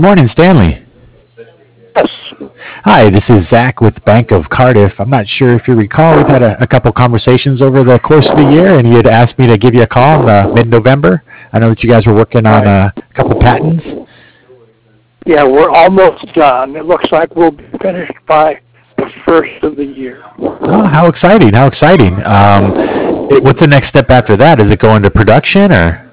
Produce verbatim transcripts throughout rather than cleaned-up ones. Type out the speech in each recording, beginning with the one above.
morning, Stanley. Yes. Hi, this is Zach with Bank of Cardiff. I'm not sure if you recall, we've had a, a couple conversations over the course of the year, and you had asked me to give you a call in uh, mid-November. I know that you guys were working on Right. uh, a couple patents. Yeah, we're almost done. It looks like we'll be finished by the first of the year. Oh, how exciting! How exciting! Um, it, what's the next step after that? Is it going to production or?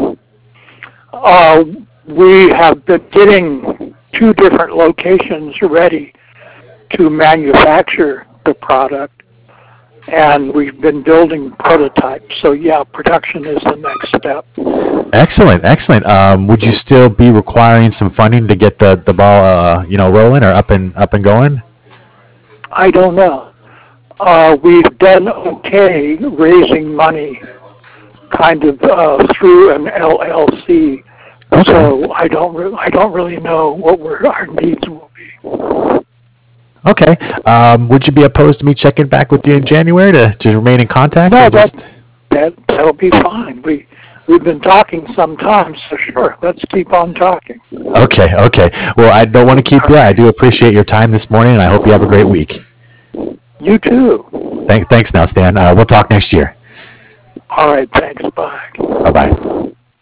Uh, we have been getting two different locations ready to manufacture the product, and we've been building prototypes. So yeah, production is the next step. Excellent, excellent. Um, would you still be requiring some funding to get the, the ball, uh, you know, rolling or up and up and going? I don't know. Uh, we've done okay raising money kind of uh, through an L L C. Okay. So I don't re- I don't really know what we're, our needs will be. Okay. Um, would you be opposed to me checking back with you in January to, to remain in contact No, and that just? that that'll be fine. We we've been talking some time, so sure, let's keep on talking. Okay, okay. Well, I don't want to keep All you. I right. do appreciate your time this morning, and I hope you have a great week. You too. Thank, thanks now, Stan. Uh, we'll talk next year. All right. Thanks. Bye. Bye bye.